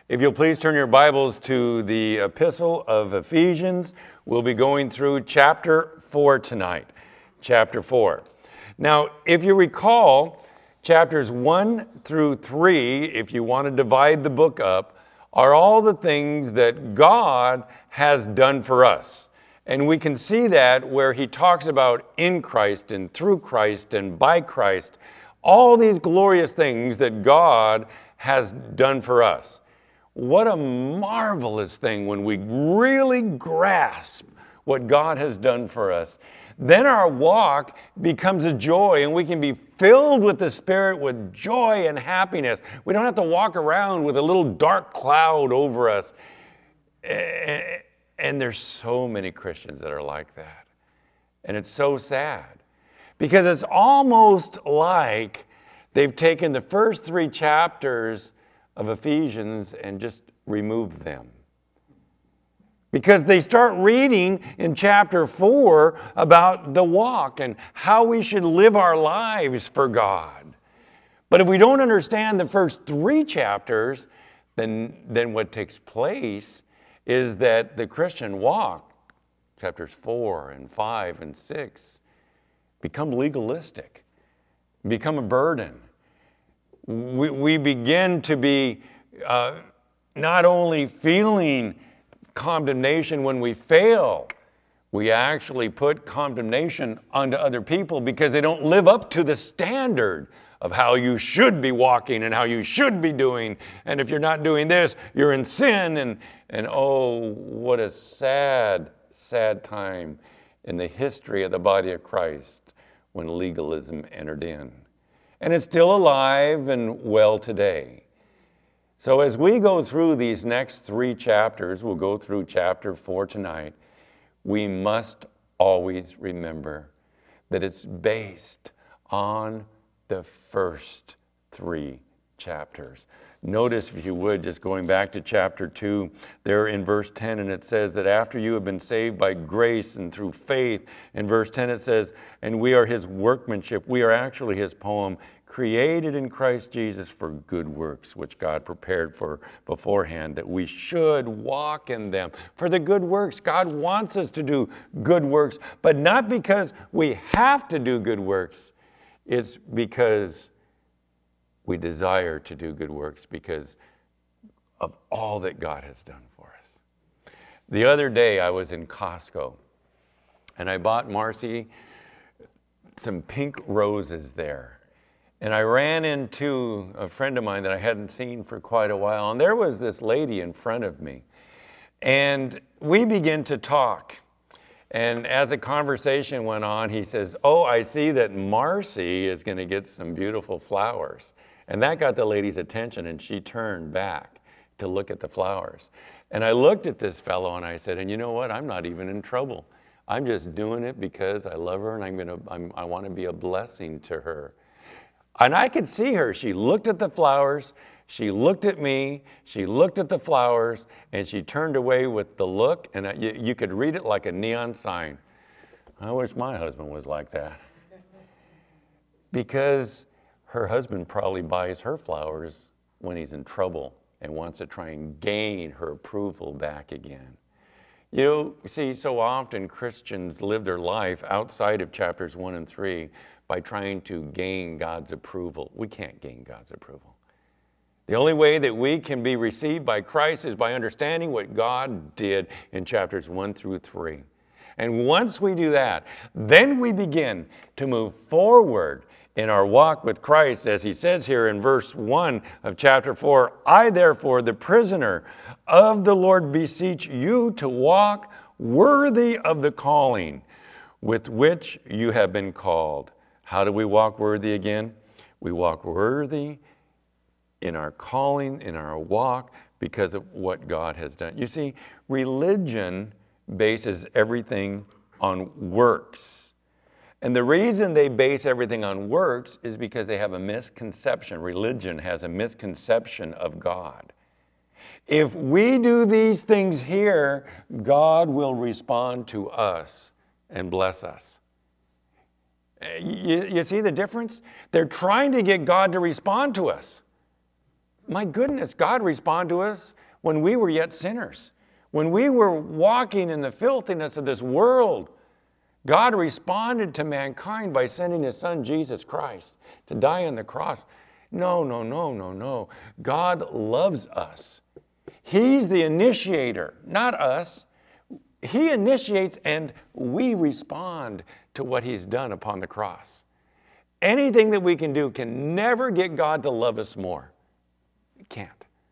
If you'll please turn your Bibles to the Epistle of Ephesians, we'll be going through chapter 4 tonight. Chapter 4. Now, if you recall, chapters 1 through 3, if you want to divide the book up, are all the things that God has done for us. And we can see that where he talks about in Christ and through Christ and by Christ, all these glorious things that God has done for us. What a marvelous thing when we really grasp what God has done for us. Then our walk becomes a joy, and we can be filled with the Spirit with joy and happiness. We don't have to walk around with a little dark cloud over us. And there's so many Christians that are like that. And it's so sad because it's almost like they've taken the first 3 chapters of Ephesians and just removed them. Because they start reading in chapter 4 about the walk and how we should live our lives for God. But if we don't understand the first 3 chapters, then what takes place is that the Christian walk, chapters 4 and 5 and 6, become legalistic, become a burden. We begin to be not only feeling condemnation when we fail, we actually put condemnation onto other people because they don't live up to the standard of how you should be walking and how you should be doing. And if you're not doing this, you're in sin. And oh, what a sad, sad time in the history of the body of Christ when legalism entered in. And it's still alive and well today. So as we go through these next 3 chapters, we'll go through chapter 4 tonight, we must always remember that it's based on the first 3 chapters. Notice, if you would, just going back to chapter 2, there in verse 10, and it says that after you have been saved by grace and through faith, in verse 10 it says, and we are his workmanship, we are actually his poem, created in Christ Jesus for good works, which God prepared for beforehand, that we should walk in them. For the good works, God wants us to do good works, but not because we have to do good works. It's because we desire to do good works because of all that God has done for us. The other day I was in Costco and I bought Marcy some pink roses there. And I ran into a friend of mine that I hadn't seen for quite a while. And there was this lady in front of me. And we began to talk. And as the conversation went on, he says, oh, I see that Marcy is going to get some beautiful flowers. And that got the lady's attention, and she turned back to look at the flowers. And I looked at this fellow and I said, and you know what? I'm not even in trouble. I'm just doing it because I love her and I want to be a blessing to her. And I could see her. She looked at the flowers, she looked at me, she looked at the flowers, and she turned away with the look, and you could read it like a neon sign. I wish my husband was like that. Because her husband probably buys her flowers when he's in trouble and wants to try and gain her approval back again. You see, so often Christians live their life outside of chapters 1 and 3 by trying to gain God's approval. We can't gain God's approval. The only way that we can be received by Christ is by understanding what God did in chapters 1 through 3. And once we do that, then we begin to move forward in our walk with Christ, as he says here in verse 1 of chapter 4, I therefore, the prisoner of the Lord, beseech you to walk worthy of the calling with which you have been called. How do we walk worthy again? We walk worthy in our calling, in our walk, because of what God has done. You see, religion bases everything on works. And the reason they base everything on works is because they have a misconception. Religion has a misconception of God. If we do these things here, God will respond to us and bless us. You see the difference? They're trying to get God to respond to us. My goodness, God responded to us when we were yet sinners. When we were walking in the filthiness of this world, God responded to mankind by sending His Son, Jesus Christ, to die on the cross. No, no, no, no, no. God loves us. He's the initiator, not us. He initiates and we respond to what He's done upon the cross. Anything that we can do can never get God to love us more. It can't.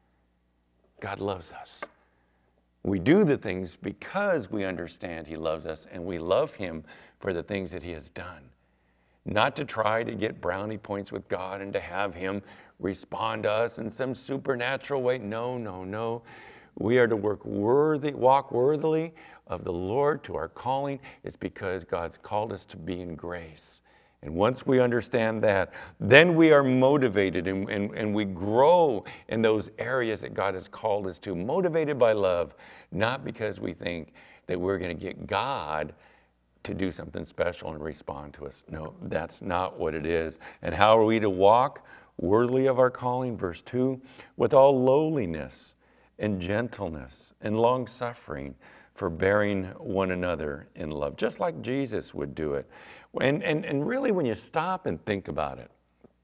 God loves us. We do the things because we understand He loves us, and we love Him for the things that He has done. Not to try to get brownie points with God and to have Him respond to us in some supernatural way. No, no, no. We are to walk worthily of the Lord to our calling. It's because God's called us to be in grace. And once we understand that, then we are motivated and we grow in those areas that God has called us to, motivated by love, not because we think that we're going to get God to do something special and respond to us. No, that's not what it is. And how are we to walk worthily of our calling? Verse 2, with all lowliness and gentleness and long-suffering, forbearing one another in love, just like Jesus would do it. And really, when you stop and think about it,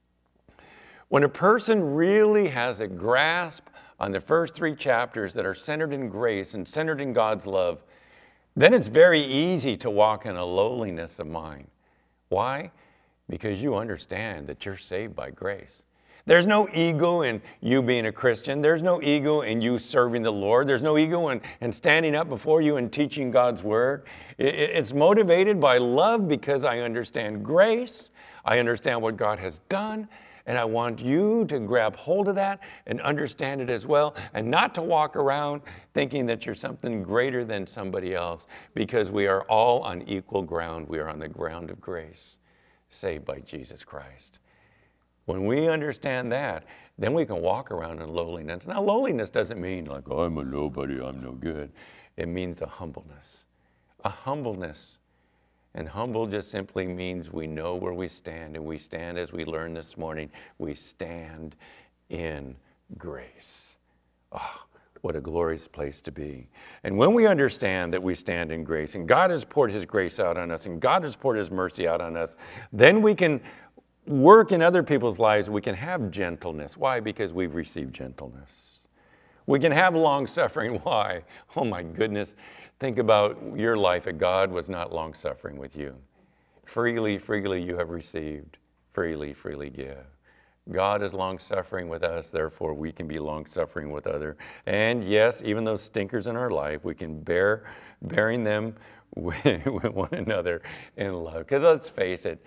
when a person really has a grasp on the first 3 chapters that are centered in grace and centered in God's love, then it's very easy to walk in a lowliness of mind. Why? Because you understand that you're saved by grace. There's no ego in you being a Christian. There's no ego in you serving the Lord. There's no ego in standing up before you and teaching God's word. It's motivated by love because I understand grace. I understand what God has done. And I want you to grab hold of that and understand it as well, and not to walk around thinking that you're something greater than somebody else, because we are all on equal ground. We are on the ground of grace, saved by Jesus Christ. When we understand that, then we can walk around in lowliness. Now, lowliness doesn't mean like, oh, I'm a nobody, I'm no good. It means a humbleness. A humbleness. And humble just simply means we know where we stand, and we stand, as we learned this morning, we stand in grace. Oh, what a glorious place to be. And when we understand that we stand in grace, and God has poured His grace out on us, and God has poured His mercy out on us, then we can work in other people's lives. We can have gentleness. Why? Because we've received gentleness. We can have long-suffering. Why? Oh my goodness. Think about your life if God was not long-suffering with you. Freely, freely you have received. Freely, freely give. God is long-suffering with us, therefore we can be long-suffering with others. And yes, even those stinkers in our life, we can bearing them with one another in love. Because let's face it,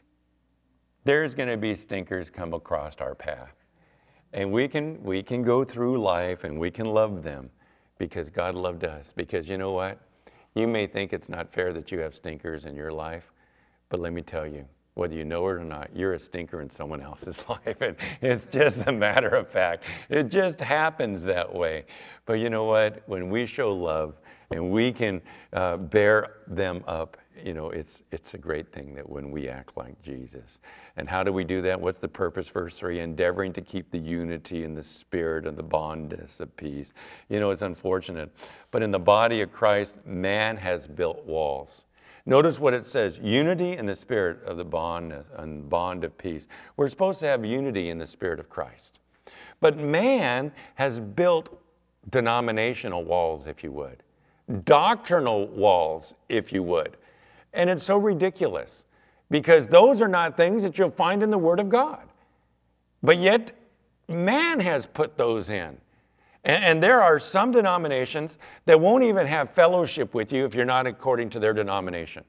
there's going to be stinkers come across our path. And we can go through life and we can love them because God loved us. Because you know what? You may think it's not fair that you have stinkers in your life, but let me tell you, whether you know it or not, you're a stinker in someone else's life. And it's just a matter of fact. It just happens that way. But you know what? When we show love and we can bear them up, you know, it's a great thing that when we act like Jesus. And how do we do that? What's the purpose? Verse 3, endeavoring to keep the unity in the spirit and the bondness of peace. You know, it's unfortunate, but in the body of Christ, man has built walls. Notice what it says, unity in the spirit of the bond of peace. We're supposed to have unity in the spirit of Christ. But man has built denominational walls, if you would. Doctrinal walls, if you would. And it's so ridiculous because those are not things that you'll find in the Word of God. But yet, man has put those in. And there are some denominations that won't even have fellowship with you if you're not according to their denomination.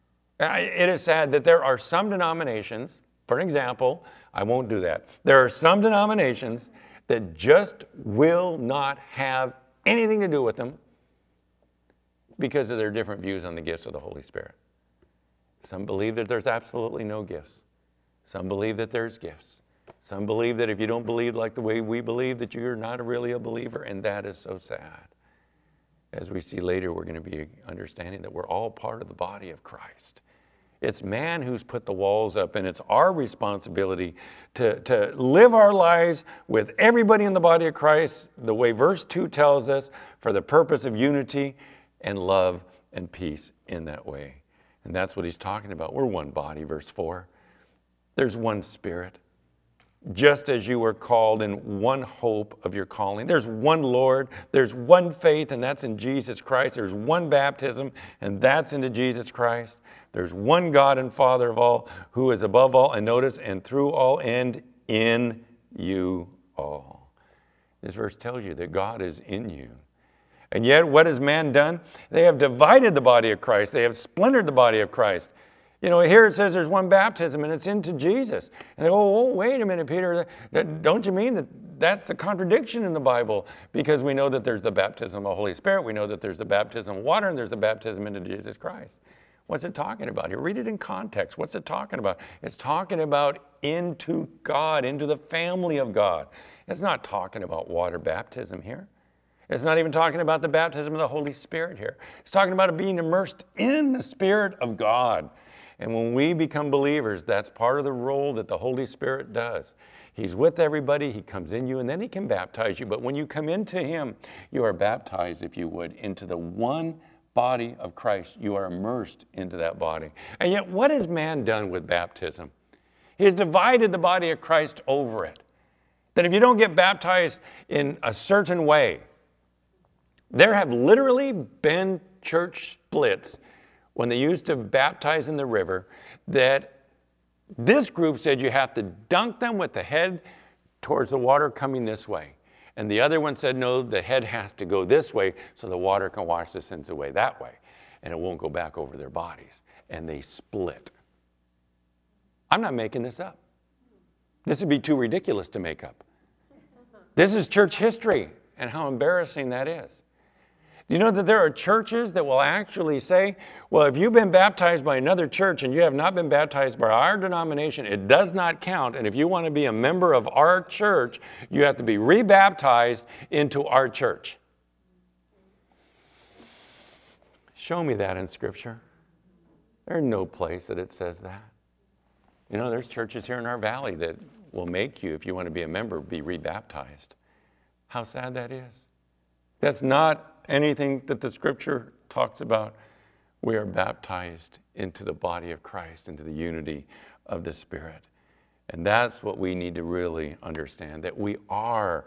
It is sad that there are some denominations, for example, I won't do that. There are some denominations that just will not have anything to do with them because of their different views on the gifts of the Holy Spirit. Some believe that there's absolutely no gifts. Some believe that there's gifts. Some believe that if you don't believe like the way we believe, that you're not really a believer, and that is so sad. As we see later, we're going to be understanding that we're all part of the body of Christ. It's man who's put the walls up, and it's our responsibility to live our lives with everybody in the body of Christ, the way verse 2 tells us, for the purpose of unity and love and peace in that way. And that's what he's talking about. We're one body, verse 4. There's one Spirit. Just as you were called in one hope of your calling. There's one Lord, there's one faith, and that's in Jesus Christ. There's one baptism, and that's into Jesus Christ. There's one God and Father of all, who is above all, and notice, and through all, and in you all. This verse tells you that God is in you. And yet, what has man done? They have divided the body of Christ. They have splintered the body of Christ. You know, here it says there's one baptism, and it's into Jesus. And they go, oh, wait a minute, Peter. Don't you mean that that's the contradiction in the Bible? Because we know that there's the baptism of the Holy Spirit. We know that there's the baptism of water, and there's the baptism into Jesus Christ. What's it talking about here? Read it in context. What's it talking about? It's talking about into God, into the family of God. It's not talking about water baptism here. It's not even talking about the baptism of the Holy Spirit here. It's talking about being immersed in the Spirit of God. And when we become believers, that's part of the role that the Holy Spirit does. He's with everybody, he comes in you, and then he can baptize you. But when you come into him, you are baptized, if you would, into the one body of Christ. You are immersed into that body. And yet, what has man done with baptism? He has divided the body of Christ over it. That if you don't get baptized in a certain way, there have literally been church splits when they used to baptize in the river, that this group said you have to dunk them with the head towards the water coming this way. And the other one said, no, the head has to go this way so the water can wash the sins away that way. And it won't go back over their bodies. And they split. I'm not making this up. This would be too ridiculous to make up. This is church history, and how embarrassing that is. Do you know that there are churches that will actually say, well, if you've been baptized by another church and you have not been baptized by our denomination, it does not count. And if you want to be a member of our church, you have to be rebaptized into our church. Show me that in Scripture. There's no place that it says that. You know, there's churches here in our valley that will make you, if you want to be a member, be rebaptized. How sad that is. That's not anything that the Scripture talks about. We are baptized into the body of Christ, into the unity of the Spirit. And that's what we need to really understand, that we are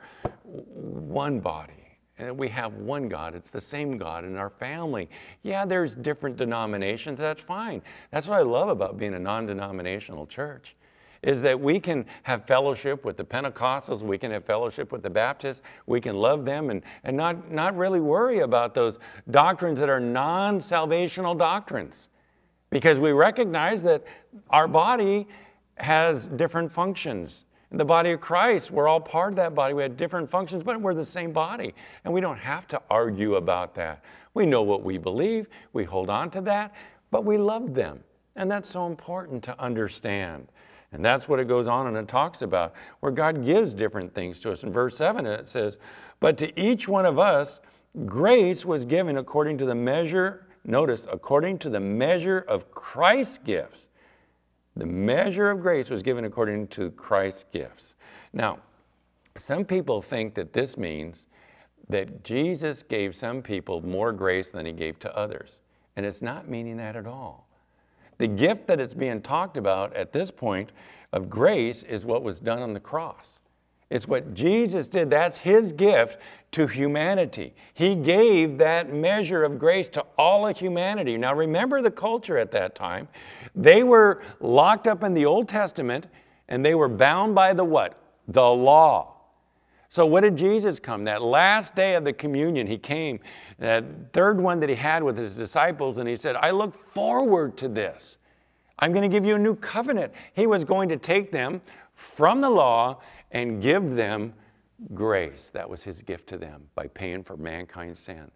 one body, and that we have one God. It's the same God in our family. Yeah, there's different denominations. That's fine. That's what I love about being a non-denominational church, is that we can have fellowship with the Pentecostals, we can have fellowship with the Baptists, we can love them and not really worry about those doctrines that are non-salvational doctrines. Because we recognize that our body has different functions. In the body of Christ, we're all part of that body. We have different functions, but we're the same body. And we don't have to argue about that. We know what we believe, we hold on to that, but we love them. And that's so important to understand. And that's what it goes on and it talks about, where God gives different things to us. In verse 7 it says, but to each one of us grace was given according to the measure, notice, according to the measure of Christ's gifts. The measure of grace was given according to Christ's gifts. Now, some people think that this means that Jesus gave some people more grace than he gave to others. And it's not meaning that at all. The gift that it's being talked about at this point of grace is what was done on the cross. It's what Jesus did. That's his gift to humanity. He gave that measure of grace to all of humanity. Now remember the culture at that time. They were locked up in the Old Testament and they were bound by the what? The law. So what did Jesus come? That last day of the communion, he came, that third one that he had with his disciples, and he said, I look forward to this. I'm going to give you a new covenant. He was going to take them from the law and give them grace. That was his gift to them by paying for mankind's sin.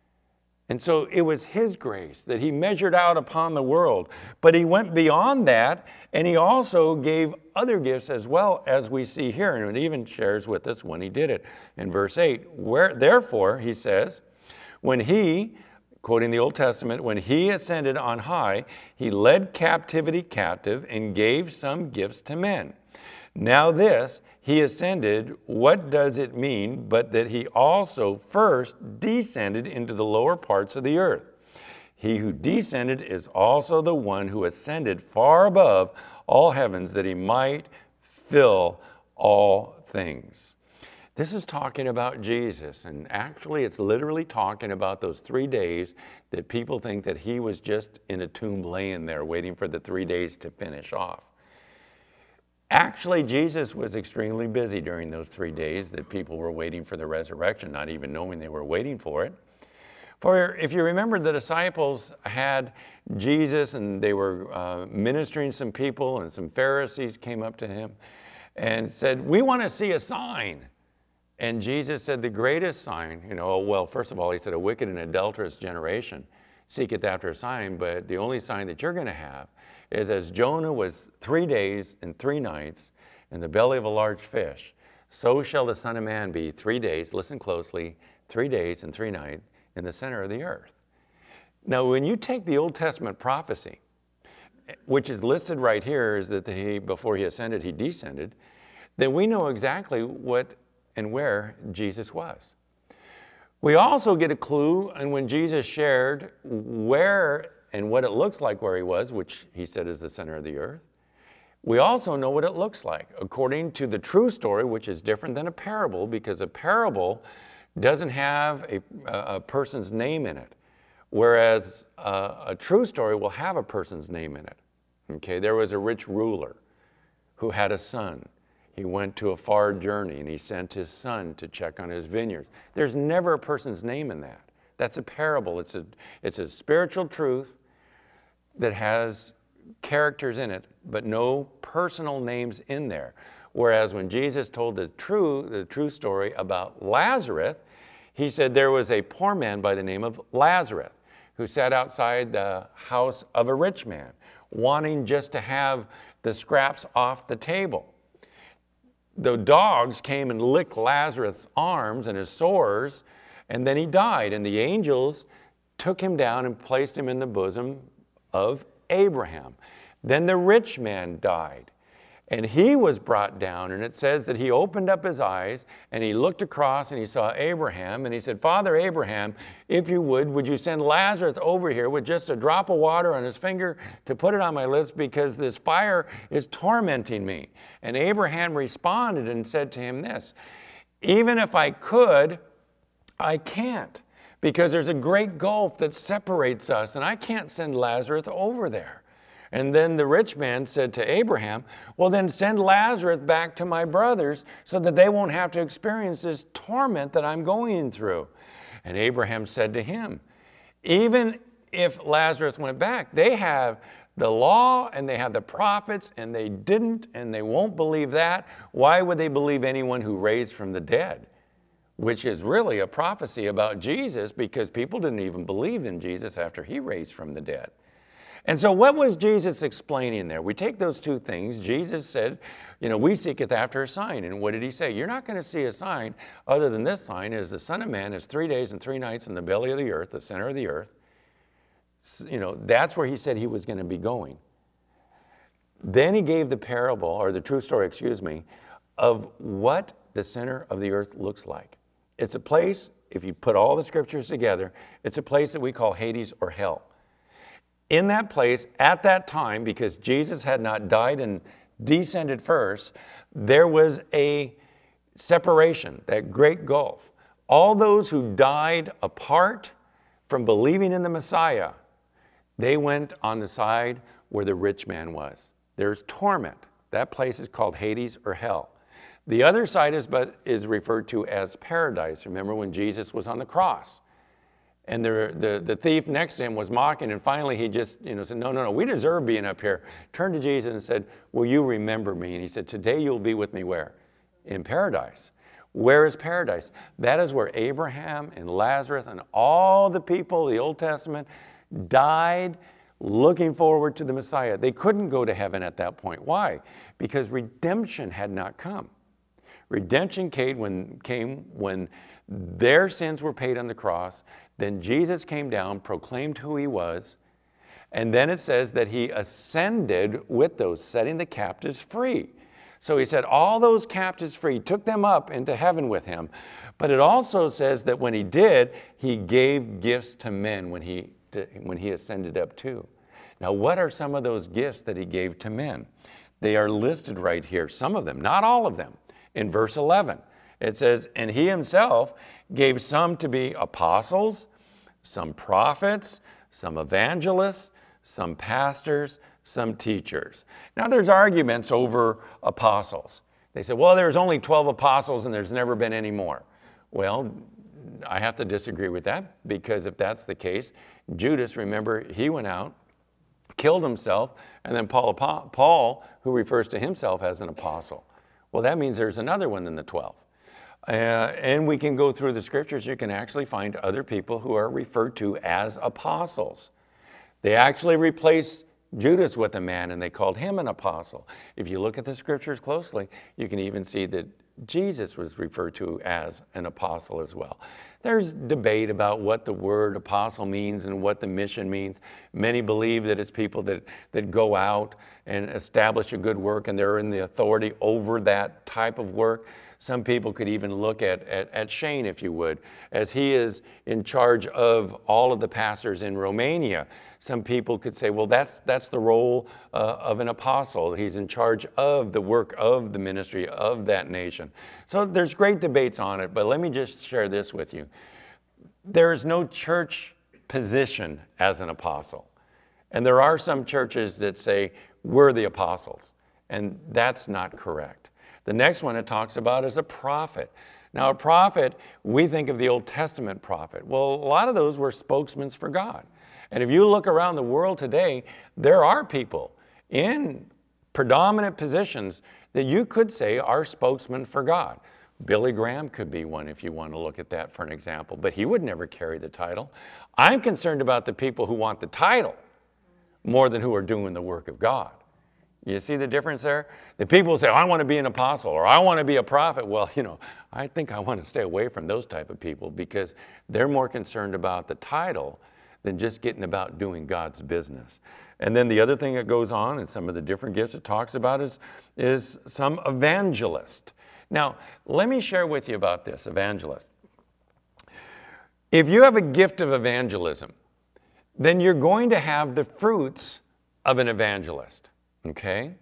And so it was his grace that he measured out upon the world. But he went beyond that, and he also gave other gifts as well, as we see here. And it even shares with us when he did it. In verse 8, therefore, he says, when he quoting the Old Testament, when he ascended on high, he led captivity captive and gave some gifts to men. Now this, he ascended, what does it mean but that he also first descended into the lower parts of the earth? He who descended is also the one who ascended far above all heavens that he might fill all things. This is talking about Jesus, and actually it's literally talking about those 3 days that people think that he was just in a tomb laying there waiting for the 3 days to finish off. Actually, Jesus was extremely busy during those 3 days that people were waiting for the resurrection, not even knowing they were waiting for it. For if you remember, the disciples had Jesus and they were ministering some people, and some Pharisees came up to him and said, "We want to see a sign." And Jesus said, the greatest sign, well, first of all, he said, a wicked and adulterous generation seeketh after a sign, but the only sign that you're going to have is as Jonah was 3 days and 3 nights in the belly of a large fish, so shall the Son of Man be 3 days, listen closely, 3 days and 3 nights in the center of the earth. Now, when you take the Old Testament prophecy, which is listed right here, is that before he ascended, he descended, then we know exactly what and where Jesus was. We also get a clue, and when Jesus shared where and what it looks like where he was, which he said is the center of the earth, we also know what it looks like according to the true story, which is different than a parable, because a parable doesn't have a person's name in it, whereas a true story will have a person's name in it. Okay, there was a rich ruler who had a son. He went to a far journey and he sent his son to check on his vineyards. There's never a person's name in that. That's a parable. It's a spiritual truth that has characters in it, but no personal names in there. Whereas when Jesus told the true story about Lazarus, he said there was a poor man by the name of Lazarus who sat outside the house of a rich man, wanting just to have the scraps off the table. The dogs came and licked Lazarus' arms and his sores, and then he died. And the angels took him down and placed him in the bosom of Abraham. Then the rich man died, and he was brought down, and it says that he opened up his eyes, and he looked across, and he saw Abraham, and he said, "Father Abraham, if you would you send Lazarus over here with just a drop of water on his finger to put it on my lips, because this fire is tormenting me?" And Abraham responded and said to him this, "Even if I could, I can't, because there's a great gulf that separates us, and I can't send Lazarus over there." And then the rich man said to Abraham, "Well, then send Lazarus back to my brothers so that they won't have to experience this torment that I'm going through." And Abraham said to him, "Even if Lazarus went back, they have the law and they have the prophets, and they didn't, and they won't believe that. Why would they believe anyone who raised from the dead?" Which is really a prophecy about Jesus, because people didn't even believe in Jesus after he raised from the dead. And so what was Jesus explaining there? We take those two things. Jesus said, we seeketh after a sign. And what did he say? You're not going to see a sign other than this sign, is the Son of Man is 3 days and 3 nights in the belly of the earth, the center of the earth. That's where he said he was going to be going. Then he gave the parable, or the true story, of what the center of the earth looks like. It's a place, if you put all the scriptures together, it's a place that we call Hades or hell. In that place, at that time, because Jesus had not died and descended first, there was a separation, that great gulf. All those who died apart from believing in the Messiah, they went on the side where the rich man was. There's torment. That place is called Hades or hell. The other side is referred to as paradise. Remember when Jesus was on the cross? And the thief next to him was mocking, and finally he just said, no, we deserve being up here. Turned to Jesus and said, "Will you remember me?" And he said, "Today you'll be with me where? In paradise." Where is paradise? That is where Abraham and Lazarus and all the people of the Old Testament died looking forward to the Messiah. They couldn't go to heaven at that point. Why? Because redemption had not come. Redemption came when Their sins were paid on the cross. Then Jesus came down, proclaimed who he was, and then it says that he ascended with those, setting the captives free. So he set all those captives free, took them up into heaven with him. But it also says that when he did, he gave gifts to men when he ascended up too. Now, what are some of those gifts that he gave to men? They are listed right here, some of them, not all of them. In verse 11, it says, and he himself gave some to be apostles, some prophets, some evangelists, some pastors, some teachers. Now, there's arguments over apostles. They say, well, there's only 12 apostles and there's never been any more. Well, I have to disagree with that, because if that's the case, Judas, remember, he went out, killed himself, and then Paul, who refers to himself as an apostle. Well, that means there's another one than the 12. And we can go through the scriptures. You can actually find other people who are referred to as apostles. They actually replaced Judas with a man, and they called him an apostle. If you look at the scriptures closely, you can even see that Jesus was referred to as an apostle as well. There's debate about what the word apostle means and what the mission means. Many believe that it's people that go out and establish a good work, and they're in the authority over that type of work. Some people could even look at Shane, if you would, as he is in charge of all of the pastors in Romania. Some people could say, well, that's the role of an apostle. He's in charge of the work of the ministry of that nation. So there's great debates on it, but let me just share this with you. There is no church position as an apostle. And there are some churches that say, we're the apostles, and that's not correct. The next one it talks about is a prophet. Now, a prophet, we think of the Old Testament prophet. Well, a lot of those were spokesmen for God. And if you look around the world today, there are people in predominant positions that you could say are spokesmen for God. Billy Graham could be one if you want to look at that for an example, but he would never carry the title. I'm concerned about the people who want the title more than who are doing the work of God. You see the difference there? The people say, I want to be an apostle, or I want to be a prophet. Well, you know, I think I want to stay away from those type of people, because they're more concerned about the title than just getting about doing God's business. And then the other thing that goes on in some of the different gifts it talks about is some evangelist. Now, let me share with you about this, evangelist. If you have a gift of evangelism, then you're going to have the fruits of an evangelist. Okay?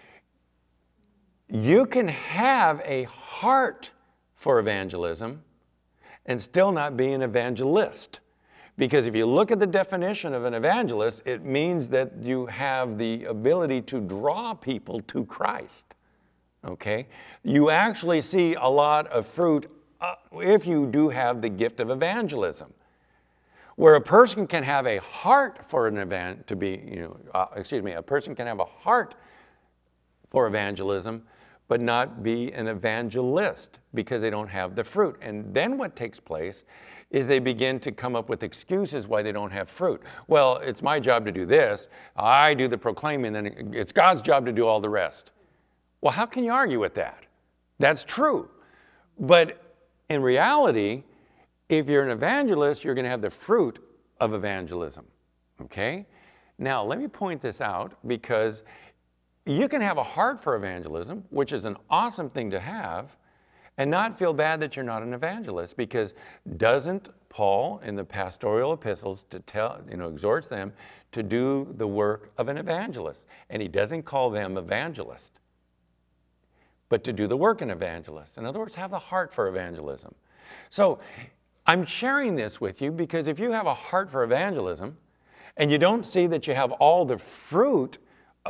You can have a heart for evangelism and still not be an evangelist. Because if you look at the definition of an evangelist, it means that you have the ability to draw people to Christ. Okay? You actually see a lot of fruit if you do have the gift of evangelism. Where a person can have a heart for an event a person can have a heart for evangelism, but not be an evangelist because they don't have the fruit. And then what takes place is they begin to come up with excuses why they don't have fruit. Well, it's my job to do this. I do the proclaiming, then it's God's job to do all the rest. Well, how can you argue with that? That's true. But in reality, if you're an evangelist, you're going to have the fruit of evangelism, okay? Now, let me point this out, because you can have a heart for evangelism, which is an awesome thing to have, and not feel bad that you're not an evangelist, because doesn't Paul in the pastoral epistles exhorts them to do the work of an evangelist, and he doesn't call them evangelists, but to do the work of an evangelist. In other words, have the heart for evangelism. So I'm sharing this with you because if you have a heart for evangelism and you don't see that you have all the fruit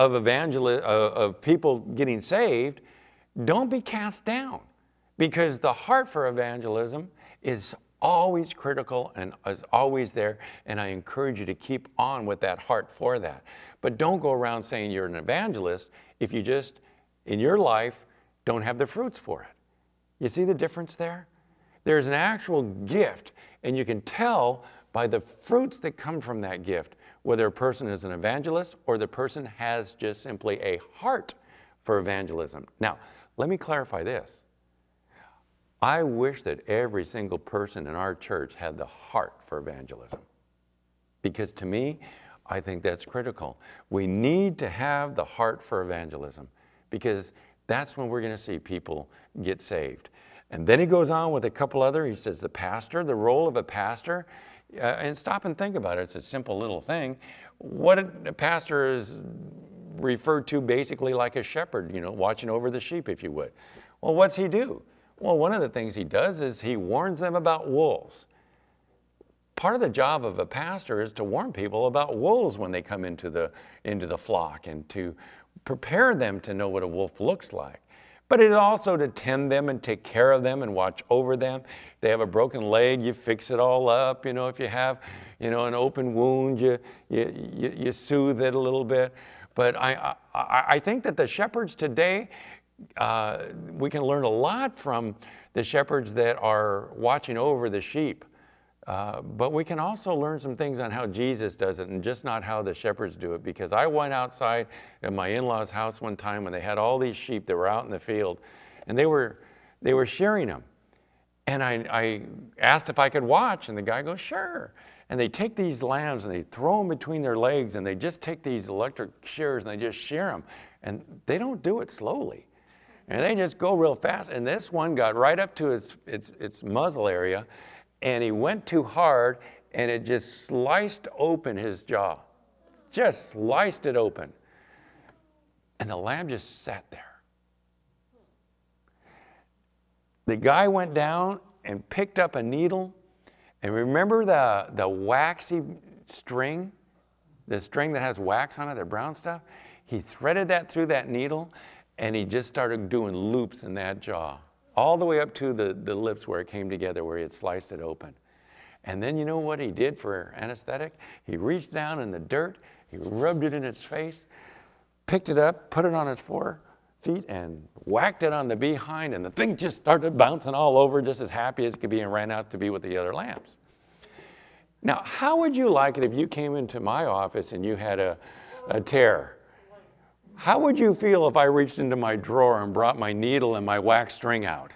of people getting saved, don't be cast down, because the heart for evangelism is always critical and is always there, and I encourage you to keep on with that heart for that. But don't go around saying you're an evangelist if you just, in your life, don't have the fruits for it. You see the difference there? There's an actual gift, and you can tell by the fruits that come from that gift whether a person is an evangelist or the person has just simply a heart for evangelism. Now, let me clarify this. I wish that every single person in our church had the heart for evangelism. Because to me, I think that's critical. We need to have the heart for evangelism, because that's when we're going to see people get saved. And then he goes on with a couple other, he says the role of a pastor, and stop and think about it. It's a simple little thing. What a pastor is referred to basically like a shepherd, watching over the sheep, if you would. Well, what's he do? Well, one of the things he does is he warns them about wolves. Part of the job of a pastor is to warn people about wolves when they come into the flock, and to prepare them to know what a wolf looks like. But it's also to tend them and take care of them and watch over them. If they have a broken leg, you fix it all up. If you have, an open wound, you soothe it a little bit. But I think that the shepherds today, we can learn a lot from the shepherds that are watching over the sheep. But we can also learn some things on how Jesus does it, and just not how the shepherds do it. Because I went outside at my in-laws' house one time when they had all these sheep that were out in the field, and they were shearing them. And I asked if I could watch, and the guy goes, sure. And they take these lambs and they throw them between their legs, and they just take these electric shears and they just shear them. And they don't do it slowly. And they just go real fast. And this one got right up to its muzzle area, and he went too hard, and it just sliced open his jaw. Just sliced it open. And the lamb just sat there. The guy went down and picked up a needle, and remember the waxy string? The string that has wax on it, the brown stuff? He threaded that through that needle, and he just started doing loops in that jaw, all the way up to the lips where it came together, where he had sliced it open. And then you know what he did for anesthetic? He reached down in the dirt, he rubbed it in its face, picked it up, put it on its 4 feet, and whacked it on the behind, and the thing just started bouncing all over, just as happy as could be, and ran out to be with the other lambs. Now, how would you like it if you came into my office and you had a tear? How would you feel if I reached into my drawer and brought my needle and my wax string out?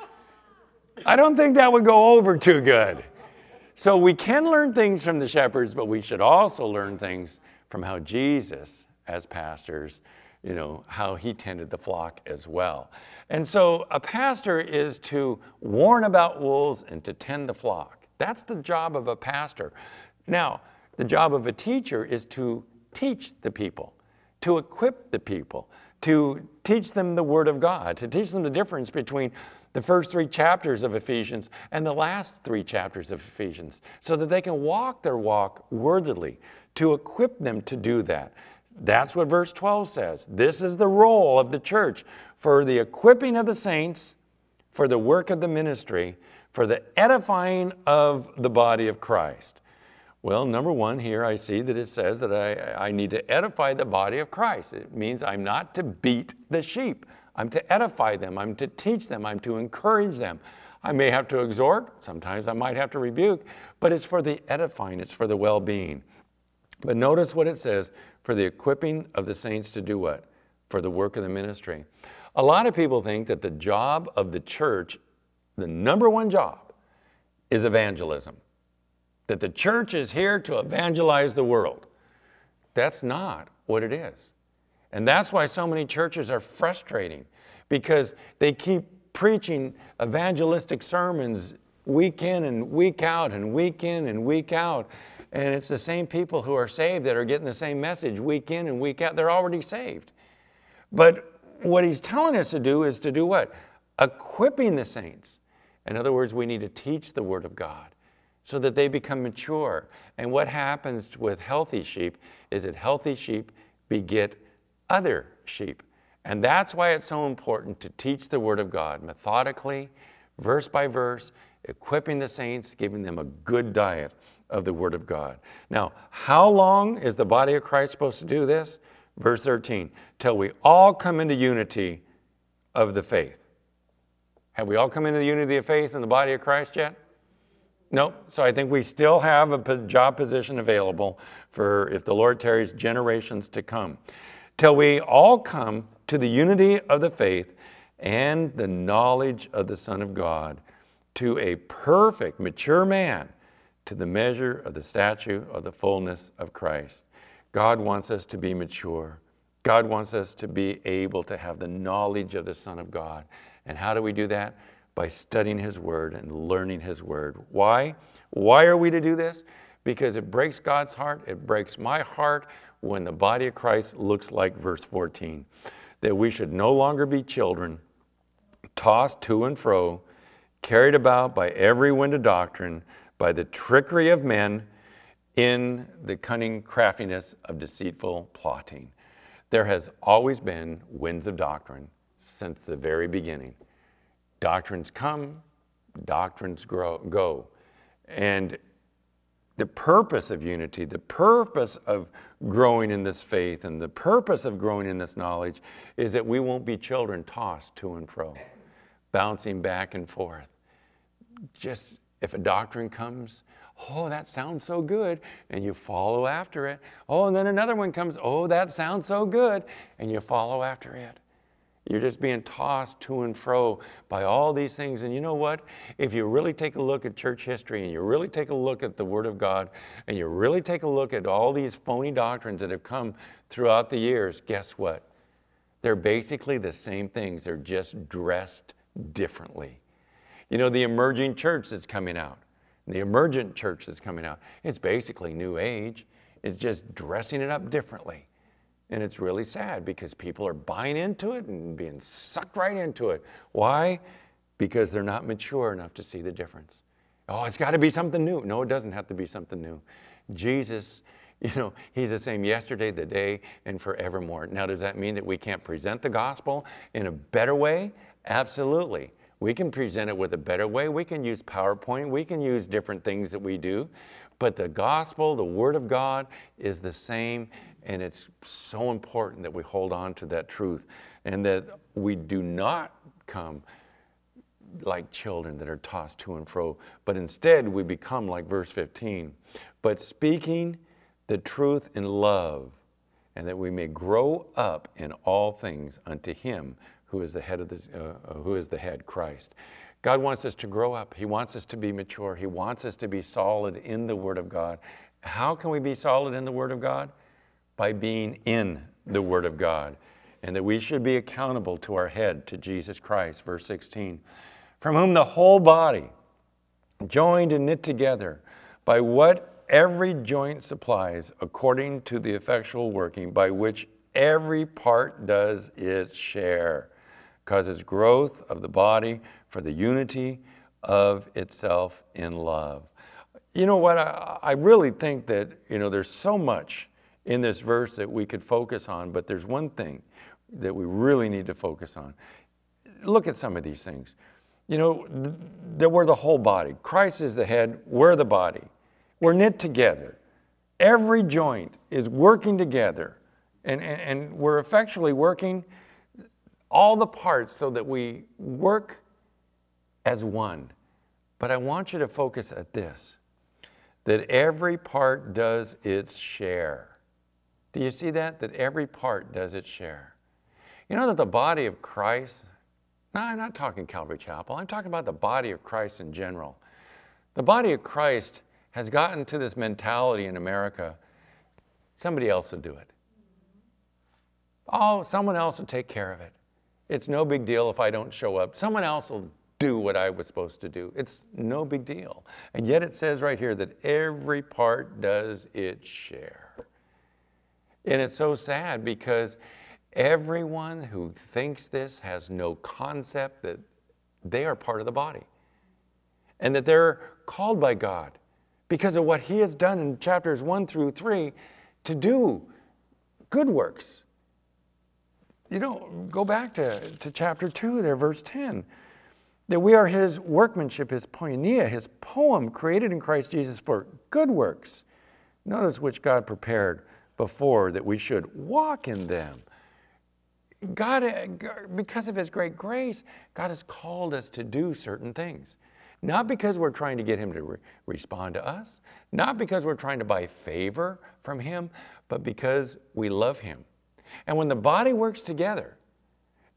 I don't think that would go over too good. So we can learn things from the shepherds, but we should also learn things from how Jesus, as pastors, how he tended the flock as well. And so a pastor is to warn about wolves and to tend the flock. That's the job of a pastor. Now, the job of a teacher is to teach the people, to equip the people, to teach them the Word of God, to teach them the difference between the first 3 chapters of Ephesians and the last 3 chapters of Ephesians, so that they can walk their walk worthily, to equip them to do that. That's what verse 12 says. This is the role of the church, for the equipping of the saints, for the work of the ministry, for the edifying of the body of Christ. Well, number one, here I see that it says that I need to edify the body of Christ. It means I'm not to beat the sheep. I'm to edify them. I'm to teach them. I'm to encourage them. I may have to exhort. Sometimes I might have to rebuke. But it's for the edifying. It's for the well-being. But notice what it says, for the equipping of the saints to do what? For the work of the ministry. A lot of people think that the job of the church, the number one job, is evangelism. That the church is here to evangelize the world. That's not what it is. And that's why so many churches are frustrating, because they keep preaching evangelistic sermons week in and week out and week in and week out. And it's the same people who are saved that are getting the same message week in and week out. They're already saved. But what he's telling us to do is to do what? Equipping the saints. In other words, we need to teach the Word of God so that they become mature. And what happens with healthy sheep is that healthy sheep beget other sheep. And that's why it's so important to teach the Word of God methodically, verse by verse, equipping the saints, giving them a good diet of the Word of God. Now, how long is the body of Christ supposed to do this? Verse 13, till we all come into unity of the faith. Have we all come into the unity of faith in the body of Christ yet? Nope. So I think we still have a job position available for, if the Lord tarries, generations to come. Till we all come to the unity of the faith and the knowledge of the Son of God, to a perfect, mature man, to the measure of the stature of the fullness of Christ. God wants us to be mature. God wants us to be able to have the knowledge of the Son of God. And how do we do that? By studying His Word and learning His Word. Why? Why are we to do this? Because it breaks God's heart. It breaks my heart when the body of Christ looks like verse 14. That we should no longer be children, tossed to and fro, carried about by every wind of doctrine, by the trickery of men, in the cunning craftiness of deceitful plotting. There has always been winds of doctrine since the very beginning. Doctrines come, doctrines go. And the purpose of unity, the purpose of growing in this faith, and the purpose of growing in this knowledge is that we won't be children tossed to and fro, bouncing back and forth. Just if a doctrine comes, oh, that sounds so good, and you follow after it. Oh, and then another one comes, oh, that sounds so good, and you follow after it. You're just being tossed to and fro by all these things. And you know what? If you really take a look at church history, and you really take a look at the Word of God, and you really take a look at all these phony doctrines that have come throughout the years, guess what? They're basically the same things. They're just dressed differently. You know, the emerging church that's coming out, the emergent church that's coming out, it's basically New Age. It's just dressing it up differently. And it's really sad because people are buying into it and being sucked right into it. Why? Because they're not mature enough to see the difference. Oh, it's got to be something new. No, it doesn't have to be something new. Jesus, you know, He's the same yesterday, today, and forevermore. Now, does that mean that we can't present the gospel in a better way? Absolutely. We can present it with a better way. We can use PowerPoint. We can use different things that we do. But the gospel, the Word of God, is the same. And it's so important that we hold on to that truth and that we do not come like children that are tossed to and fro, but instead we become like verse 15, but speaking the truth in love, and that we may grow up in all things unto Him who is the head of Christ. God wants us to grow up. He wants us to be mature. He wants us to be solid in the Word of God. How can we be solid in the Word of God? By being in the Word of God. And that we should be accountable to our head, to Jesus Christ. Verse 16, from whom the whole body, joined and knit together, by what every joint supplies, according to the effectual working, by which every part does its share, causes growth of the body for the unity of itself in love. You know what? I really think that, you know, there's so much in this verse that we could focus on, but there's one thing that we really need to focus on. Look at some of these things. You know, that we're the whole body. Christ is the head, we're the body. We're knit together. Every joint is working together, and we're effectually working all the parts so that we work as one. But I want you to focus at this, that every part does its share. Do you see that? That every part does its share. You know that the body of Christ, no, I'm not talking Calvary Chapel, I'm talking about the body of Christ in general. The body of Christ has gotten to this mentality in America, somebody else will do it. Oh, someone else will take care of it. It's no big deal if I don't show up. Someone else will do what I was supposed to do. It's no big deal. And yet it says right here that every part does its share. And it's so sad because everyone who thinks this has no concept that they are part of the body and that they're called by God because of what He has done in chapters 1 through 3 to do good works. You know, go back to chapter 2 there, verse 10. That we are His workmanship, His poinia, His poem, created in Christ Jesus for good works. Notice which God prepared before that we should walk in them. God, because of His great grace, God has called us to do certain things. Not because we're trying to get Him to respond to us, not because we're trying to buy favor from Him, but because we love Him. And when the body works together,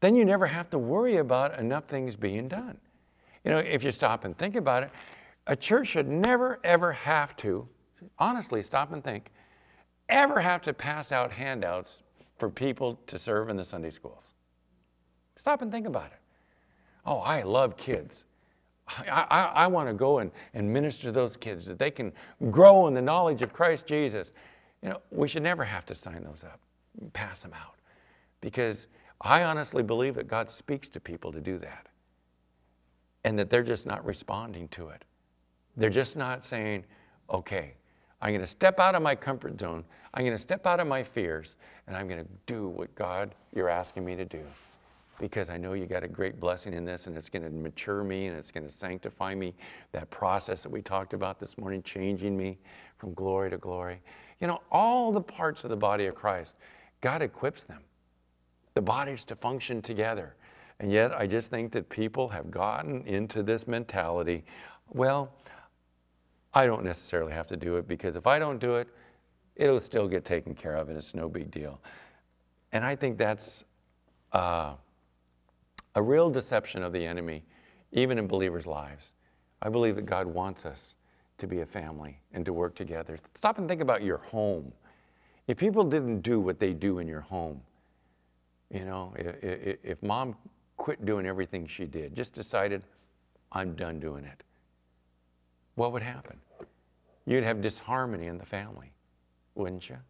then you never have to worry about enough things being done. You know, if you stop and think about it, a church should never, ever have to, honestly, stop and think, ever have to pass out handouts for people to serve in the Sunday schools. Stop and think about it. Oh, I love kids. I want to go and minister to those kids that they can grow in the knowledge of Christ Jesus. You know, we should never have to sign those up, pass them out. Because I honestly believe that God speaks to people to do that. And that they're just not responding to it. They're just not saying, okay, I'm going to step out of my comfort zone. I'm going to step out of my fears. And I'm going to do what God, you're asking me to do. Because I know you got a great blessing in this, and it's going to mature me, and it's going to sanctify me. That process that we talked about this morning, changing me from glory to glory. You know, all the parts of the body of Christ, God equips them. The bodies to function together. And yet I just think that people have gotten into this mentality, well, I don't necessarily have to do it, because if I don't do it, it'll still get taken care of and it's no big deal. And I think that's a real deception of the enemy, even in believers' lives. I believe that God wants us to be a family and to work together. Stop and think about your home. If people didn't do what they do in your home, you know, if mom quit doing everything she did, just decided, I'm done doing it, what would happen? You'd have disharmony in the family, wouldn't you?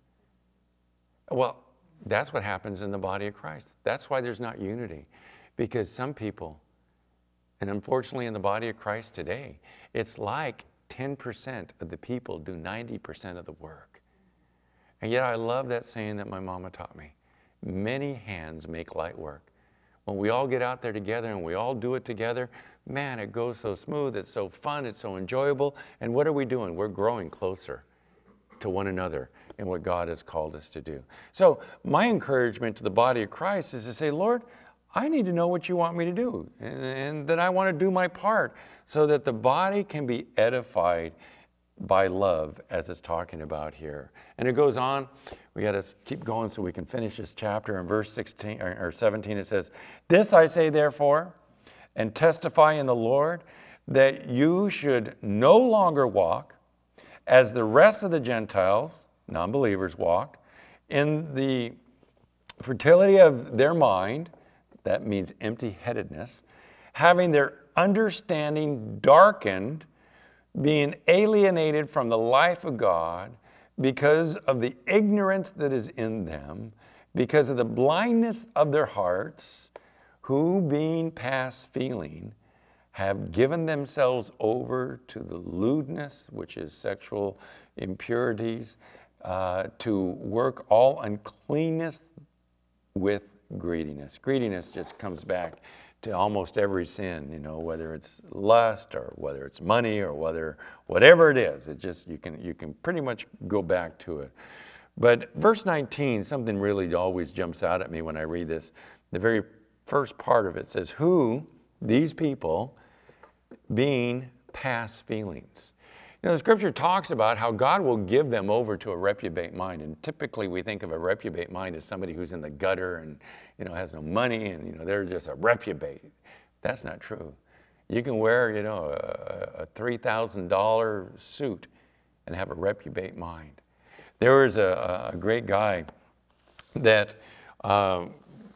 Well, that's what happens in the body of Christ. That's why there's not unity. Because some people, and unfortunately in the body of Christ today, it's like 10% of the people do 90% of the work. And yet I love that saying that my mama taught me. Many hands make light work. When we all get out there together and we all do it together, man, it goes so smooth, it's so fun, it's so enjoyable. And what are we doing? We're growing closer to one another in what God has called us to do. So my encouragement to the body of Christ is to say, Lord, I need to know what you want me to do, and that I want to do my part so that the body can be edified by love, as it's talking about here. And it goes on. We got to keep going so we can finish this chapter. In verse 16 or 17, it says, "This I say therefore, and testify in the Lord, that you should no longer walk as the rest of the Gentiles, non-believers, walk, in the fertility of their mind," that means empty-headedness, "having their understanding darkened, being alienated from the life of God because of the ignorance that is in them, because of the blindness of their hearts, who being past feeling, have given themselves over to the lewdness," which is sexual impurities, "to work all uncleanness with greediness." Greediness just comes back to almost every sin, you know, whether it's lust or whether it's money or whatever it is. It just, you can pretty much go back to it. But verse 19, something really always jumps out at me when I read this. The very first part of it says, "Who," these people, "being past feelings." You know, the scripture talks about how God will give them over to a reprobate mind. And typically we think of a reprobate mind as somebody who's in the gutter and, you know, has no money and, you know, they're just a reprobate. That's not true. You can wear, you know, a $3,000 suit and have a reprobate mind. There was a great guy that Dr.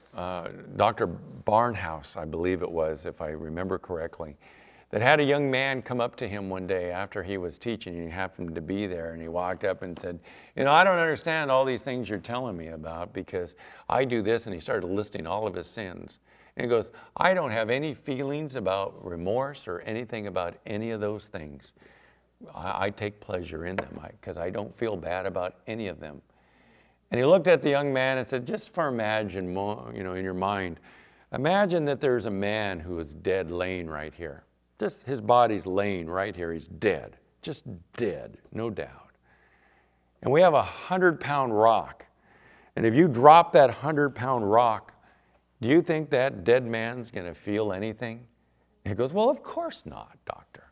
Barnhouse, I believe it was, if I remember correctly, that had a young man come up to him one day after he was teaching, and he happened to be there, and he walked up and said, "You know, I don't understand all these things you're telling me about, because I do this," and he started listing all of his sins. And he goes, "I don't have any feelings about remorse or anything about any of those things. I take pleasure in them because I don't feel bad about any of them." And he looked at the young man and said, "Just for imagine, you know, in your mind, imagine that there's a man who is dead laying right here. Just his body's laying right here. He's dead, just dead, no doubt. And we have a 100-pound rock. And if you drop that 100-pound rock, do you think that dead man's going to feel anything?" He goes, "Well, of course not, doctor."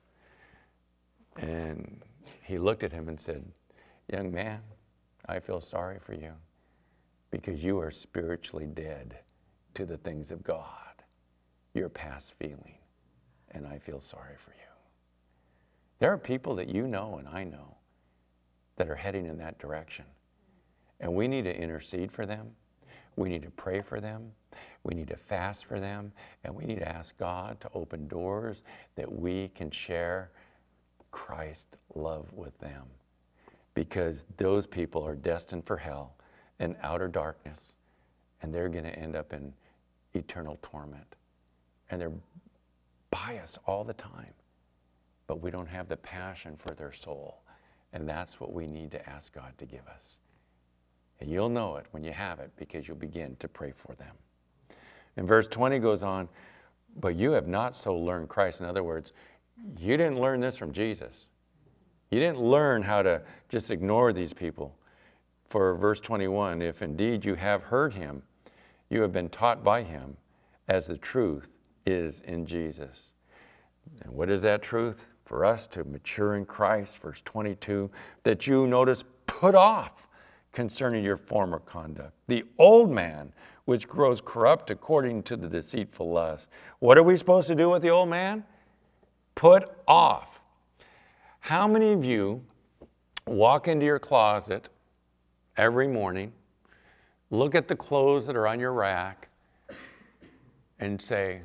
And he looked at him and said, "Young man, I feel sorry for you because you are spiritually dead. to the things of God. You're past feeling, and I feel sorry for you. There are people that you know and I know that are heading in that direction. And we need to intercede for them. We need to pray for them. We need to fast for them. And we need to ask God to open doors that we can share Christ's love with them. Because those people are destined for hell and outer darkness. And they're going to end up in eternal torment. And they're by us all the time. But we don't have the passion for their soul. And that's what we need to ask God to give us. And you'll know it when you have it, because you'll begin to pray for them. And verse 20 goes on, but you have not so learned Christ. In other words, you didn't learn this from Jesus. You didn't learn how to just ignore these people. For verse 21, if indeed you have heard him, you have been taught by him, as the truth is in Jesus. And what is that truth? For us to mature in Christ, verse 22, that you, notice, put off concerning your former conduct, the old man, which grows corrupt according to the deceitful lust. What are we supposed to do with the old man? Put off. How many of you walk into your closet every morning, look at the clothes that are on your rack, and say,